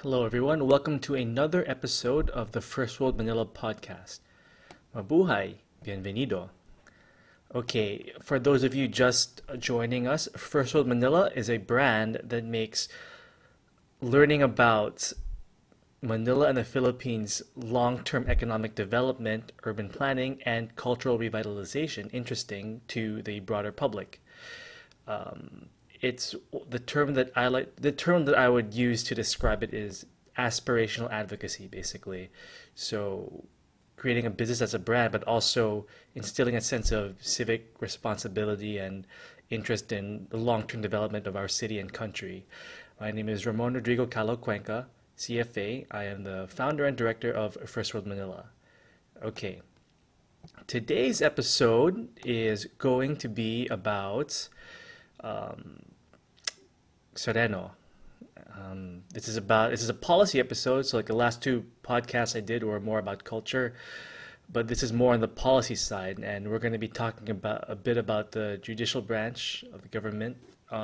Hello, everyone. Welcome to another episode of the First World Manila podcast. Mabuhay, bienvenido. Okay, for those of you just joining us, First World Manila is a brand that makes learning about Manila and the Philippines' long term economic development, urban planning, and cultural revitalization interesting to the broader public. Um, it's the term that I like. The term that I would use to describe it is aspirational advocacy, basically. So, creating a business as a brand, but also instilling a sense of civic responsibility and interest in the long-term development of our city and country. My name is Ramon Rodrigo Calo Cuenca, CFA. I am the founder and director of First World Manila. Okay, today's episode is going to be about um, Sereno. This is a policy episode, so like the last two podcasts I did were more about culture, but this is more on the policy side, and we're going to be talking about a bit about the judicial branch of the government.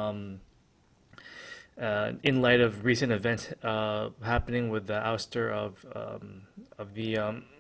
In light of recent events happening with the ouster of the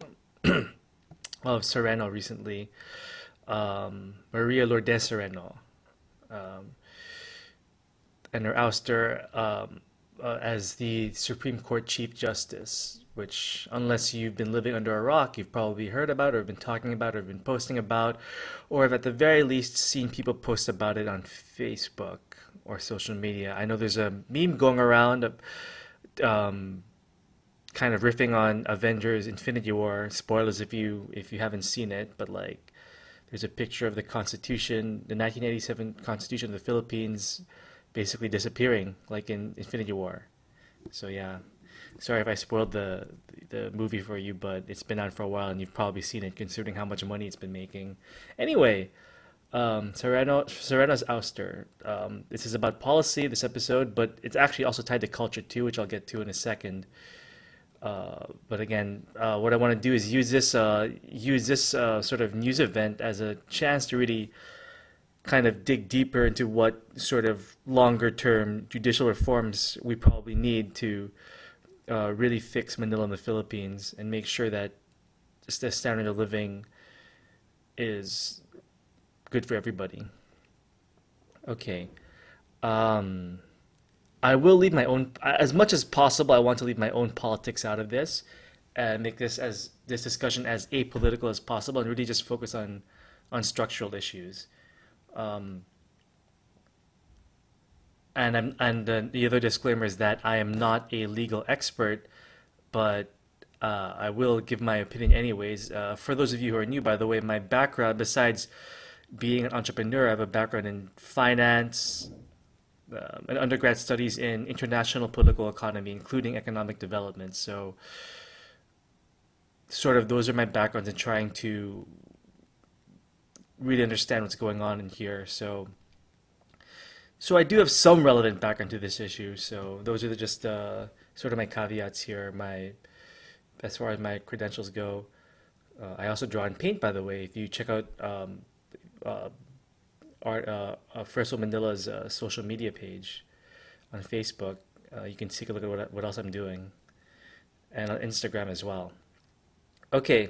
of Sereno recently, Maria Lourdes Sereno, um, and her ouster as the Supreme Court Chief Justice, which, unless you've been living under a rock, you've probably heard about, or been talking about, or been posting about, or have at the very least seen people post about it on Facebook or social media. I know there's a meme going around of, um, kind of riffing on Avengers Infinity War. Spoilers if you haven't seen it, but like there's a picture of the Constitution, the 1987 Constitution of the Philippines, basically disappearing, like in Infinity War. So yeah, sorry if I spoiled the movie for you, but it's been out for a while and you've probably seen it, considering how much money it's been making. Anyway, Sereno's ouster. This is about policy, this episode, but it's actually also tied to culture too, which I'll get to in a second. But again, what I want to do is use this sort of news event as a chance to really kind of dig deeper into what sort of longer term judicial reforms we probably need to really fix Manila and the Philippines and make sure that the standard of living is good for everybody. Okay. Um, I will leave my own, as much as possible, I want to leave my own politics out of this and make this discussion as apolitical as possible and really just focus on structural issues. Um, and the other disclaimer is that I am not a legal expert, but I will give my opinion anyways. For those of you who are new, by the way, my background, besides being an entrepreneur, I have a background in finance, and undergrad studies in international political economy, including economic development. So, sort of, those are my backgrounds in trying to really understand what's going on in here. So I do have some relevant background to this issue. So those are just sort of my caveats here. My As far as my credentials go, I also draw in paint. By the way, if you check out uh, art First Manila's social media page on Facebook, you can take a look at what else I'm doing, and on Instagram as well. Okay,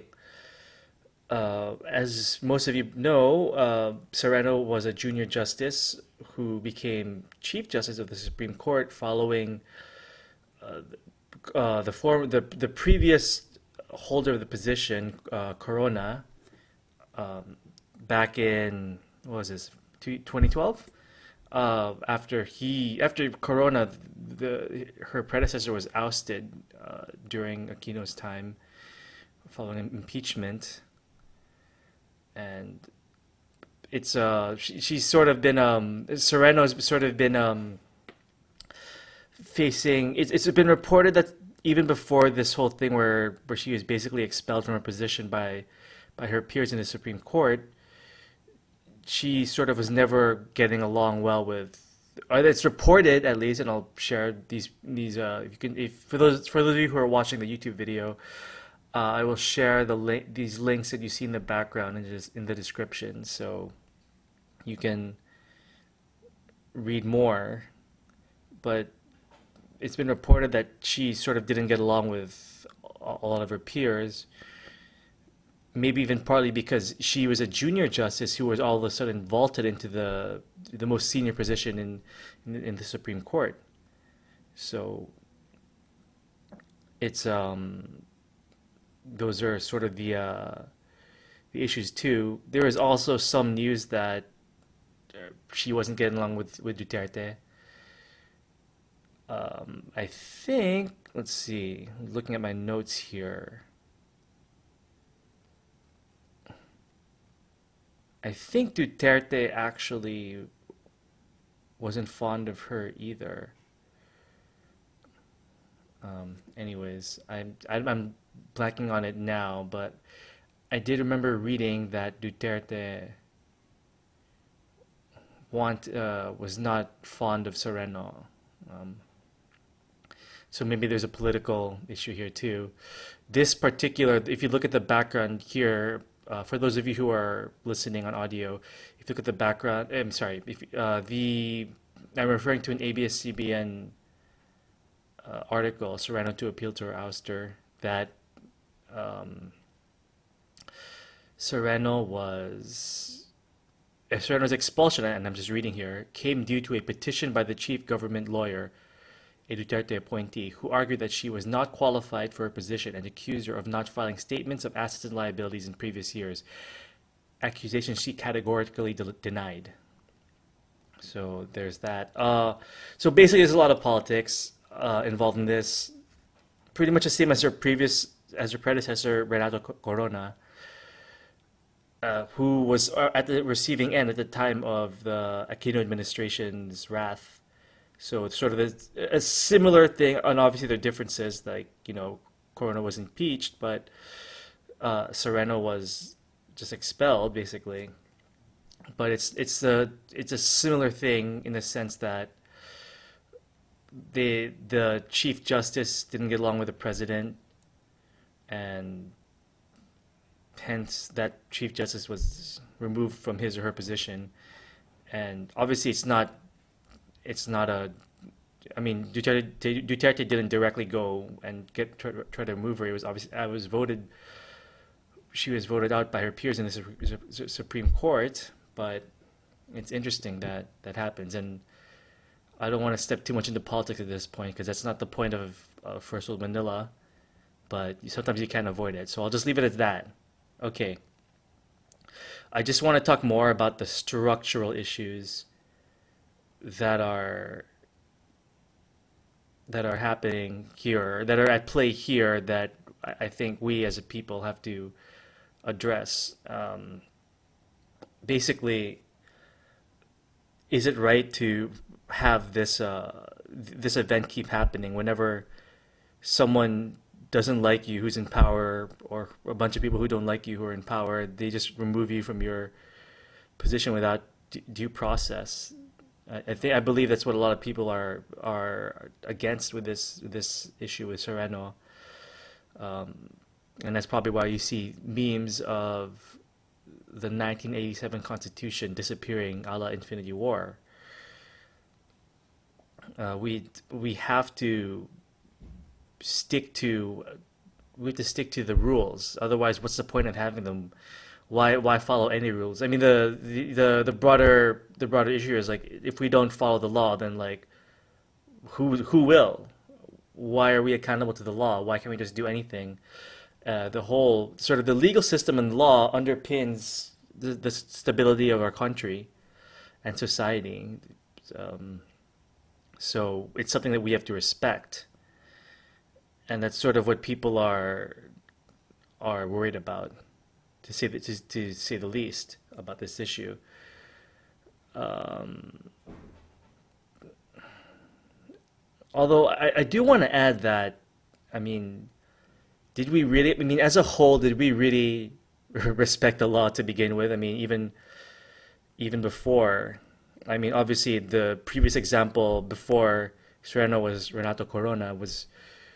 as most of you know, Sereno was a junior justice who became Chief Justice of the Supreme Court following uh, the previous holder of the position, Corona, um, back in what was this 2012. After Corona, the her predecessor was ousted during Aquino's time following impeachment, and she's sort of been Sereno's sort of been facing it's been reported that even before this whole thing where she was basically expelled from her position by her peers in the Supreme Court, she sort of was never getting along well with, or it's reported at least, and I'll share these if you can, if for those of you who are watching the YouTube video, I will share these links that you see in the background and just in the description, so you can read more. But it's been reported that she sort of didn't get along with a lot of her peers, maybe even partly because she was a junior justice who was all of a sudden vaulted into the most senior position in the Supreme Court. So it's those are sort of the issues too. There is also some news that she wasn't getting along with Duterte. I think, let's see, looking at my notes here, I think Duterte actually wasn't fond of her either. Anyways, I'm blanking on it now, but I did remember reading that Duterte was not fond of Sereno. Um, so maybe there's a political issue here too. This particular, if you look at the background here, for those of you who are listening on audio, if you look at the background, I'm sorry, if I'm referring to an ABS-CBN article, Serrano to appeal to her ouster, that um, Serrano was Serrano's expulsion, and I'm just reading here, came due to a petition by the chief government lawyer, a Duterte appointee, who argued that she was not qualified for her position and accused her of not filing statements of assets and liabilities in previous years, accusations she categorically denied. So there's that. So basically, there's a lot of politics involved in this. Pretty much the same as her predecessor, Renato Corona, who was at the receiving end at the time of the Aquino administration's wrath. So it's sort of a similar thing, and obviously there are differences. Like Corona was impeached, but Sereno was just expelled, basically. But it's a similar thing in the sense that the chief justice didn't get along with the president, and hence that chief justice was removed from his or her position. And obviously, it's not a. I mean, Duterte didn't directly go and try to remove her. It was obviously I was voted. She was voted out by her peers in the Supreme Court, but it's interesting that that happens. And I don't want to step too much into politics at this point because that's not the point of First World Manila. But sometimes you can't avoid it. So I'll just leave it at that. Okay. I just want to talk more about the structural issues that are happening here, that are at play here, that I think we as a people have to address. Basically, is it right to have this event keep happening whenever someone doesn't like you who's in power, or a bunch of people who don't like you who are in power, they just remove you from your position without due process? I believe that's what a lot of people are against with this issue with Sereno, and that's probably why you see memes of the 1987 Constitution disappearing a la Infinity War. We have to stick to we have to stick to the rules. Otherwise, what's the point of having them? Why follow any rules? I mean, the broader issue is like if we don't follow the law, then like who will? Why are we accountable to the law? Why can't we just do anything? The whole sort of the legal system and law underpins the stability of our country and society. Um, so it's something that we have to respect, and that's sort of what people are worried about, to say the least, about this issue. Um, Although I do want to add that, I mean, did we really? I mean, as a whole, did we really respect the law to begin with? I mean, even before. I mean, obviously, the previous example before Sereno was Renato Corona was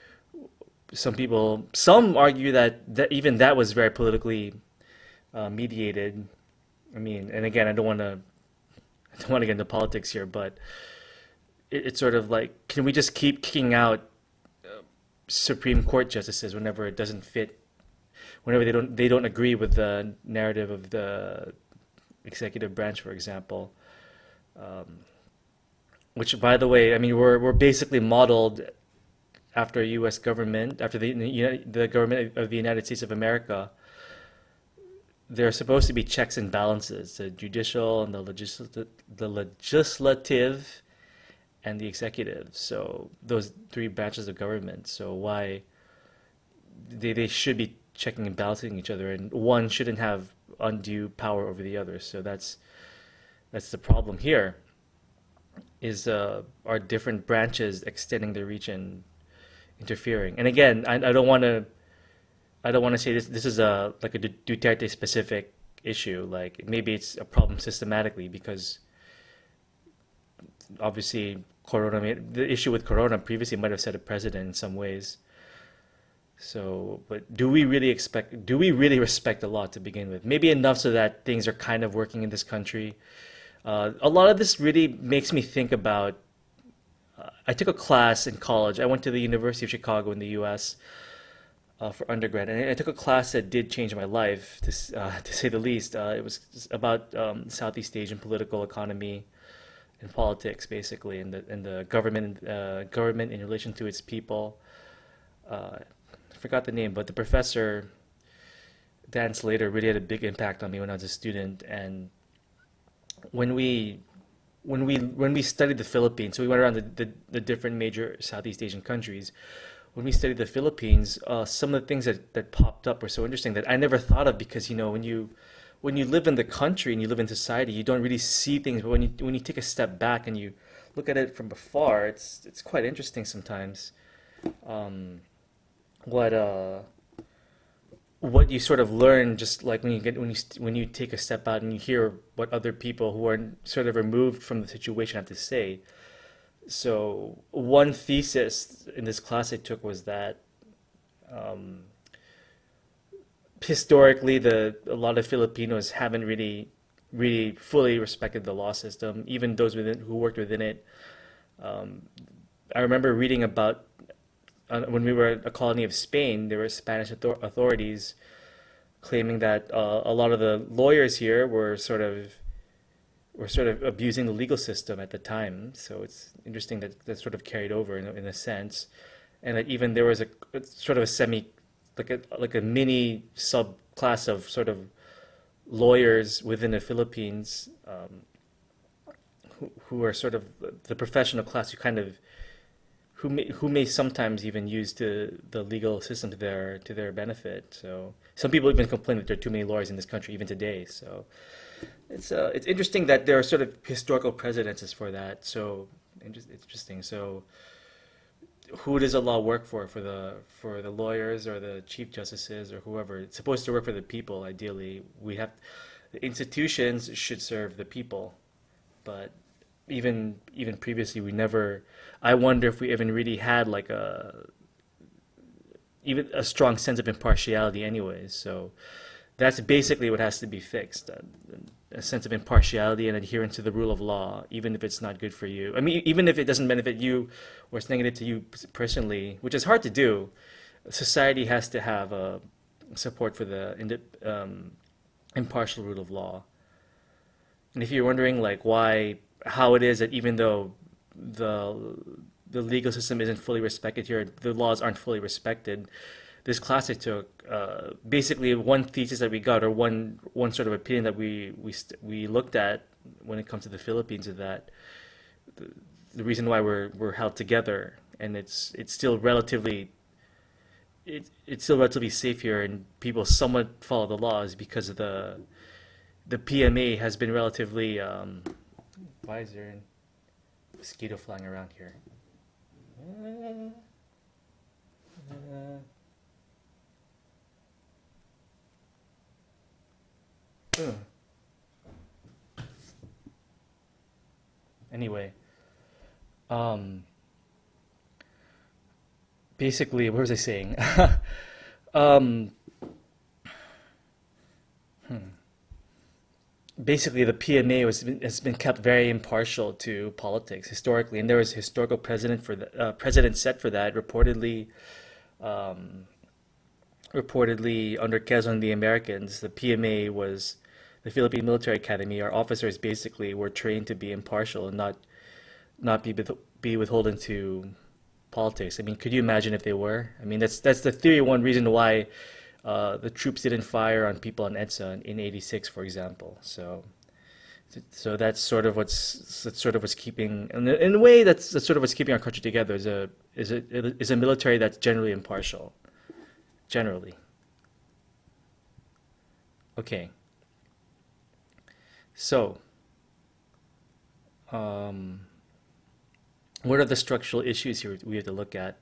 some argue that even that was very politically mediated. I mean, and again, I don't want to get into politics here, but it's sort of like, can we just keep kicking out Supreme Court justices whenever it doesn't fit, whenever they don't agree with the narrative of the executive branch, for example. Um, which, by the way, I mean we're basically modeled after U.S. government, after the government of the United States of America. There are supposed to be checks and balances: the judicial and the legislative and the executive. So those three branches of government. So why they should be checking and balancing each other, and one shouldn't have undue power over the other. So that's the problem here. Is Are different branches extending their reach and interfering? And again, I don't want to say this is a like a Duterte specific issue. Like maybe it's a problem systematically because obviously the issue with Corona previously might have set a precedent in some ways. So, but do we really respect the law to begin with? Maybe enough so that things are kind of working in this country. A lot of this really makes me think about. I took a class in college. I went to the University of Chicago in the U.S. For undergrad, and I took a class that did change my life, to say the least. It was about Southeast Asian political economy and politics, basically, and the government in relation to its people. I forgot the name, but the professor Dan Slater really had a big impact on me when I was a student. And when we when we studied the Philippines, so we went around the different major Southeast Asian countries. When we studied the Philippines, some of the things that popped up were so interesting that I never thought of because when you live in the country and you live in society, you don't really see things. But when you take a step back and you look at it from afar, it's quite interesting sometimes. Um, what what you sort of learn just like when you take a step out and you hear what other people who are sort of removed from the situation have to say. So one thesis in this class I took was that um, historically the a lot of Filipinos haven't really fully respected the law system, even those within who worked within it. Um, I remember reading about when we were a colony of Spain, there were Spanish authorities claiming that a lot of the lawyers here were sort of abusing the legal system at the time. So it's interesting that that sort of carried over in a sense, and that even there was a sort of a like a mini subclass of sort of lawyers within the Philippines, who are sort of the professional class who may sometimes even use the legal system to their benefit. So some people even complain that there are too many lawyers in this country even today. So it's interesting that there are sort of historical precedences for that. So it's interesting. So who does the law work for the lawyers or the chief justices or whoever? It's supposed to work for the people. Ideally, the institutions should serve the people, but even previously we never. I wonder if we even really had like even a strong sense of impartiality anyways. So that's basically what has to be fixed: a sense of impartiality and adherence to the rule of law, even if it's not good for you. I mean, even if it doesn't benefit you or it's negative to you personally, which is hard to do. Society has to have a support for the impartial rule of law. And if you're wondering like how it is that even though the the legal system isn't fully respected here, the laws aren't fully respected. This class I took, basically one thesis that we got, or one sort of opinion that we looked at when it comes to the Philippines, is that the, the reason why we're held together, and it's still relatively safe here, and people somewhat follow the laws because of the PMA has been relatively. Why is there a mosquito flying around here? Uh, uh, uh. Anyway, um, basically, what was I saying? um, basically the PMA has been kept very impartial to politics historically, and there was a historical precedent for the precedent set for that. Um, reportedly under Quezon the Americans, the PMA was the Philippine Military Academy. Our officers basically were trained to be impartial and not be withholden to politics. I mean, could you imagine if they were? I mean, that's the theory. One reason why the troops didn't fire on people on EDSA in '86, for example. So that's sort of what's keeping, in a way, that's sort of what's keeping our country together. Is a military that's generally impartial, generally. Okay, so um, what are the structural issues here we have to look at?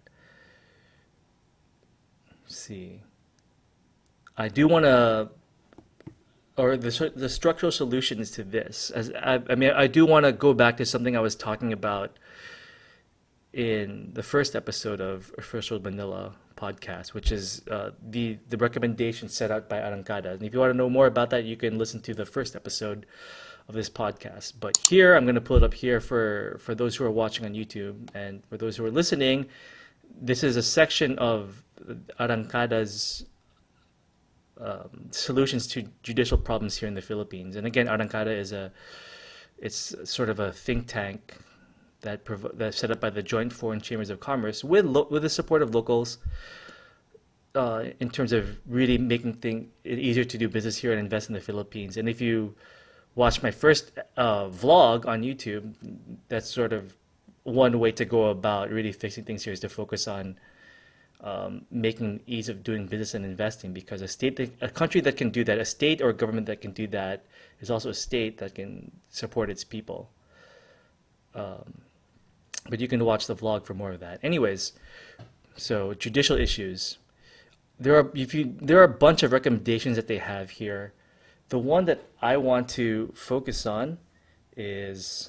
Let's see, I do want to, or the structural solutions to this. I mean, I do want to go back to something I was talking about in the first episode of First World Manila podcast, which is the recommendation set out by Arrancada. And if you want to know more about that, you can listen to the first episode of this podcast. But here, I'm going to pull it up here for those who are watching on YouTube, and for those who are listening. This is a section of Arrancada's solutions to judicial problems here in the Philippines. And again, Arrancada it's sort of a think tank that's set up by the Joint Foreign Chambers of Commerce with the support of locals, in terms of really making it easier to do business here and invest in the Philippines. And if you watch my first vlog on YouTube, that's sort of one way to go about really fixing things here, is to focus on making ease of doing business and investing, because a country that can do that, a state or a government that can do that, is also a state that can support its people. Um, but you can watch the vlog for more of that. Anyways, so judicial issues. There are a bunch of recommendations that they have here. The one that I want to focus on is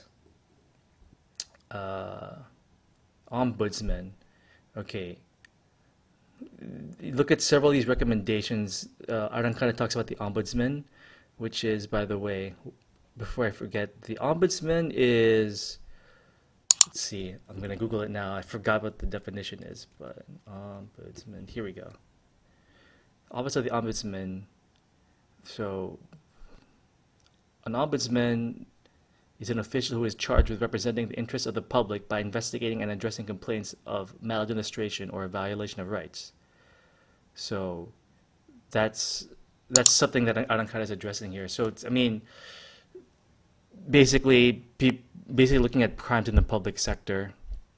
uh, ombudsman. Okay, look at several of these recommendations. Aran kind of talks about the ombudsman, which is, by the way, before I forget, the ombudsman is, let's see, I'm going to Google it now. I forgot what the definition is, but ombudsman, here we go. Office of the Ombudsman. So, an ombudsman is an official who is charged with representing the interests of the public by investigating and addressing complaints of maladministration or a violation of rights. So, that's that's something that Arangkada is addressing here. So, I mean, basically, basically looking at crimes in the public sector.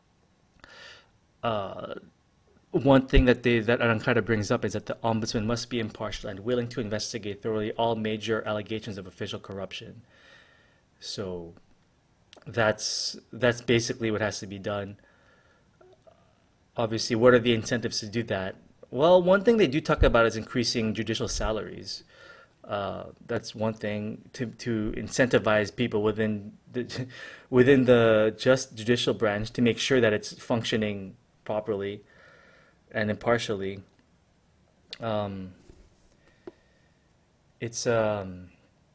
Uh, One thing that Arangkada brings up is that the ombudsman must be impartial and willing to investigate thoroughly all major allegations of official corruption. So that's basically what has to be done. Obviously, what are the incentives to do that? Well, one thing they do talk about is increasing judicial salaries. That's one thing to incentivize people within the just judicial branch to make sure that it's functioning properly and impartially. Um, it's um,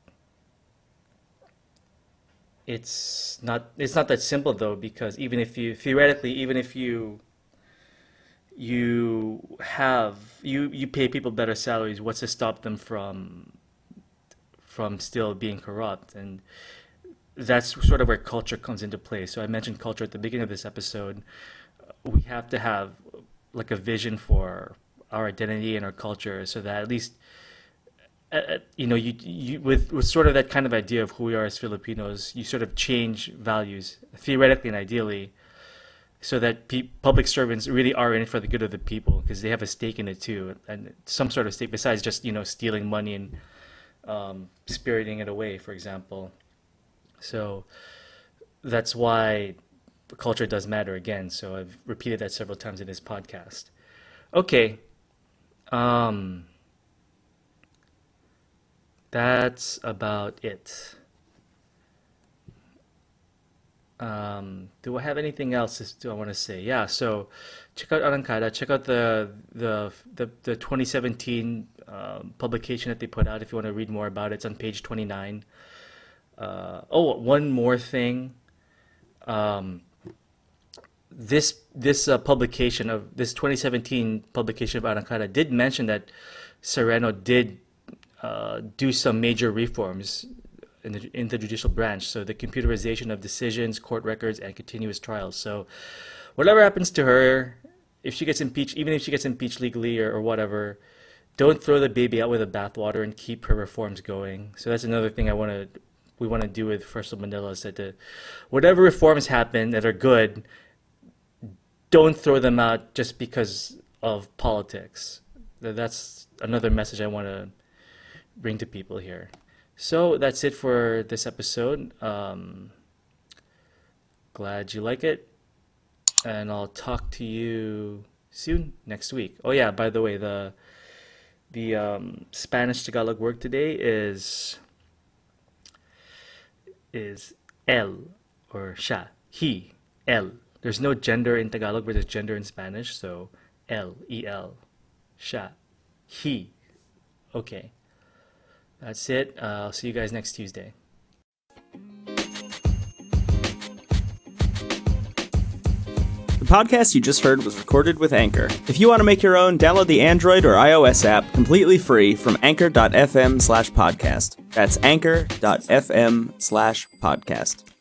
it's not that simple though, because even if you theoretically, even if you pay people better salaries, what's to stop them from still being corrupt? And that's sort of where culture comes into play. So I mentioned culture at the beginning of this episode. We have to have like a vision for our identity and our culture, so that at least you with sort of that kind of idea of who we are as Filipinos, you sort of change values theoretically and ideally, so that public servants really are in it for the good of the people, because they have a stake in it too, and some sort of stake besides just stealing money and spiriting it away, for example. So that's why culture does matter again. So I've repeated that several times in this podcast. Okay, um, that's about it. Do I have anything else do I want to say? Yeah, so check out Arrancada. Check out the 2017 publication that they put out if you want to read more about it. It's on page 29. One more thing. This publication of this 2017 publication of Arangkada did mention that Sereno did do some major reforms in the judicial branch. So the computerization of decisions, court records, and continuous trials. So whatever happens to her, if she gets impeached, even if she gets impeached legally or whatever, don't throw the baby out with the bathwater and keep her reforms going. So that's another thing we want to do with First of Manila is that whatever reforms happen that are good, don't throw them out just because of politics. That's another message I want to bring to people here. So that's it for this episode. Glad you like it. And I'll talk to you soon next week. Oh yeah, by the way, the Spanish Tagalog word today is el or siya, he, el. There's no gender in Tagalog, but there's gender in Spanish, so el, el, siya, he. Okay, that's it. I'll see you guys next Tuesday. The podcast you just heard was recorded with Anchor. If you want to make your own, download the Android or iOS app completely free from anchor.fm/podcast. That's anchor.fm/podcast.